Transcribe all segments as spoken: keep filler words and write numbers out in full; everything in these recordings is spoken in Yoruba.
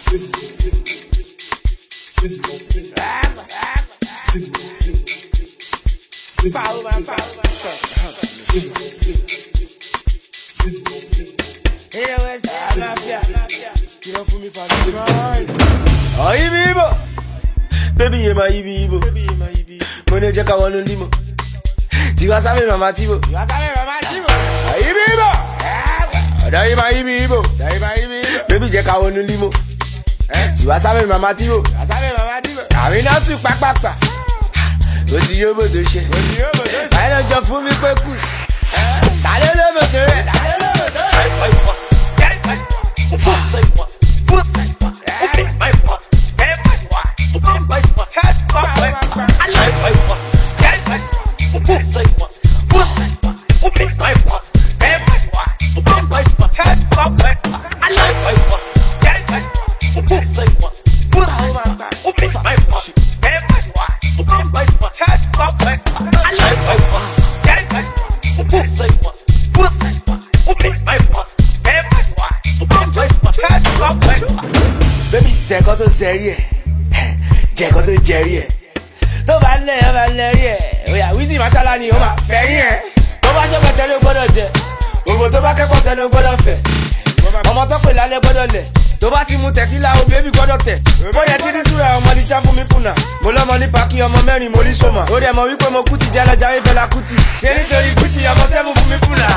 Baby, you're my Ibo. Money check I want to limo. Tiwa sabe mama Tibo. Tiwa sabe mama Tibo. Ibo. Dai my Ibo. Dai my Ibo. Baby check I want to limo. Tiwa sabe mama Tibo. Tiwa sabe mama Tibo. Àmì náà tún pápápá. Ó ti yóò bò tó ṣe. Ó ti yóò bò tó ṣe. Báyìí lọ jọ fún mi pé kù. Ta ló ló bò tó rẹ̀? Ta ló ló bò tó rẹ̀? Baby, c'est quand on sérieux, j'ai quand on sérieux. Tó bá lẹ̀ ọ́ bá lẹ̀ rí ẹ̀, oya Wizzy Makala ni ó máa fẹ́ yín ẹ̀. Tó bá ṣe pẹ̀tẹ́ ló gbọ́dọ̀ jẹ, òwò tó bá kẹ́kọ̀ọ́ sẹ́ ló gbọ́dọ̀ fẹ́. Ọmọ tó pè lálẹ́ gbọ́dọ̀ lẹ̀, tó bá ti mu tẹ̀kílà o bébí gbọ́dọ̀ tẹ̀. Mo yẹ tí ní súra ọmọ ní já fún mi kùnà. Mo lọ́mọ ní pàkí ọmọ mẹ́rin mo ní sọ́mà. Ó dẹ̀ mọ̀ wípé mo kú ti jẹ́ lọ́jà wífẹ́ la kú ti. Ṣé nítorí Gucci ọmọ sẹ́fún fún mi kùnà?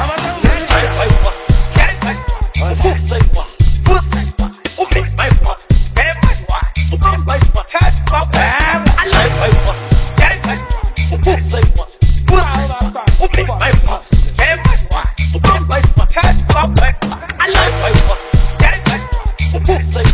Say